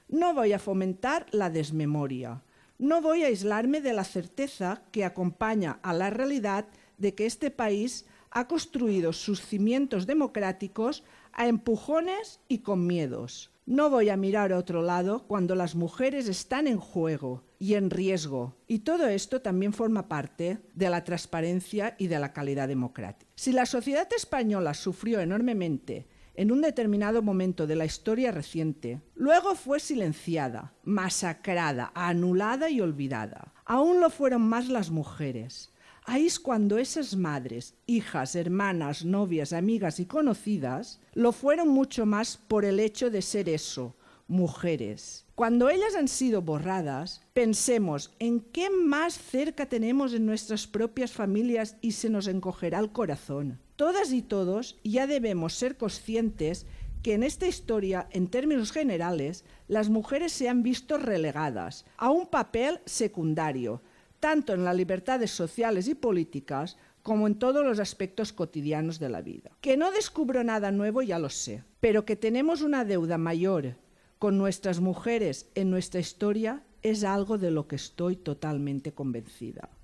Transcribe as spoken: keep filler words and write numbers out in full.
No voy a fomentar la desmemoria. No voy a aislarme de la certeza que acompaña a la realidad de que este país ha construido sus cimientos democráticos a empujones y con miedos. No voy a mirar a otro lado cuando las mujeres están en juego y en riesgo. Y todo esto también forma parte de la transparencia y de la calidad democrática. Si la sociedad española sufrió enormemente en un determinado momento de la historia reciente, luego fue silenciada, masacrada, anulada y olvidada. Aún lo fueron más las mujeres. Ahí es cuando esas madres, hijas, hermanas, novias, amigas y conocidas lo fueron mucho más por el hecho de ser eso, mujeres. Cuando ellas han sido borradas, pensemos en qué más cerca tenemos en nuestras propias familias y se nos encogerá el corazón. Todas y todos ya debemos ser conscientes que en esta historia, en términos generales, las mujeres se han visto relegadas a un papel secundario, tanto en las libertades sociales y políticas como en todos los aspectos cotidianos de la vida. Que no descubro nada nuevo, ya lo sé, pero que tenemos una deuda mayor con nuestras mujeres en nuestra historia es algo de lo que estoy totalmente convencida.